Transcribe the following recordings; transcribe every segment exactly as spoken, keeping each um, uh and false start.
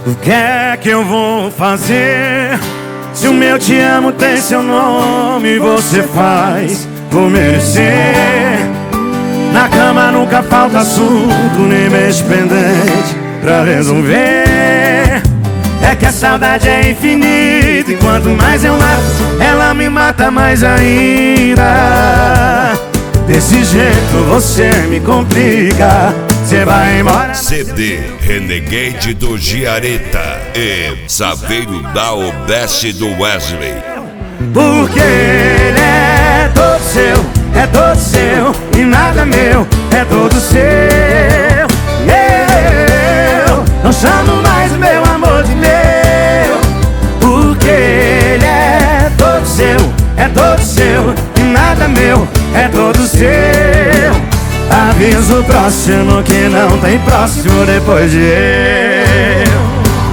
O que é que eu vou fazer? Se o meu te amo tem seu nome, você faz por merecer. Na cama nunca falta assunto, nem mês pendente pra resolver. É que a saudade é infinita e quanto mais eu mato, ela me mata mais ainda. Desse jeito você me complica, você vai embora. C D Renegade do Giaretta e Saveiro da Obesse do Wesley. Porque ele é todo seu, é todo seu, e nada meu, é todo seu. Eu não chamo mais meu amor de meu, porque ele é todo seu, é todo seu, e nada meu, é todo seu. Aviso o próximo que não tem próximo depois de eu.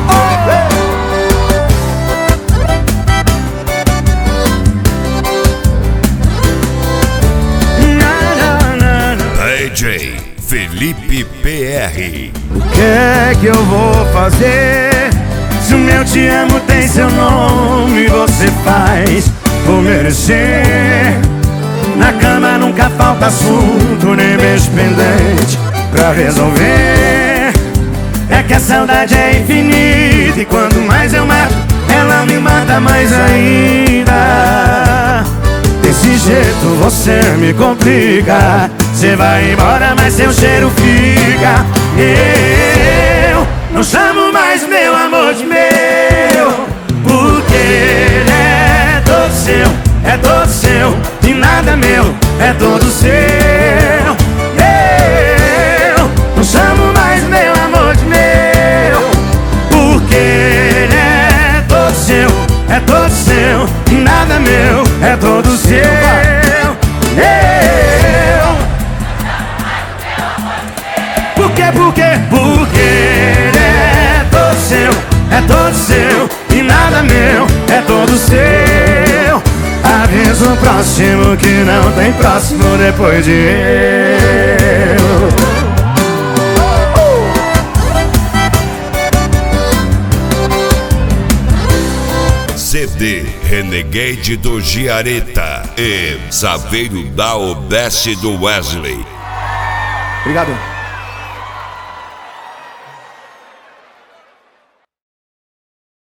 D J Felipe P R. O que é que eu vou fazer? Se o meu te amo tem seu nome, você faz por merecer. Na cama nunca falta assunto, nem beijo pendente pra resolver. É que a saudade é infinita e quanto mais eu mato, ela me mata mais ainda. Desse jeito você me complica, você vai embora mas seu cheiro fica. Eu não chamo mais meu amor de meu, porque ele é todo seu, é todo seu, e nada meu, é todo seu. Eu não chamo mais meu amor de meu, porque ele é todo seu, é todo seu, e nada meu, é todo seu. Eu Por quê, por quê? Porque ele é todo seu, é todo seu, e nada meu, é todo seu. Aviso o próximo que não tem próximo depois de eu. C D Renegade do Giaretta e Saveiro da Obesse do Wesley. Obrigado.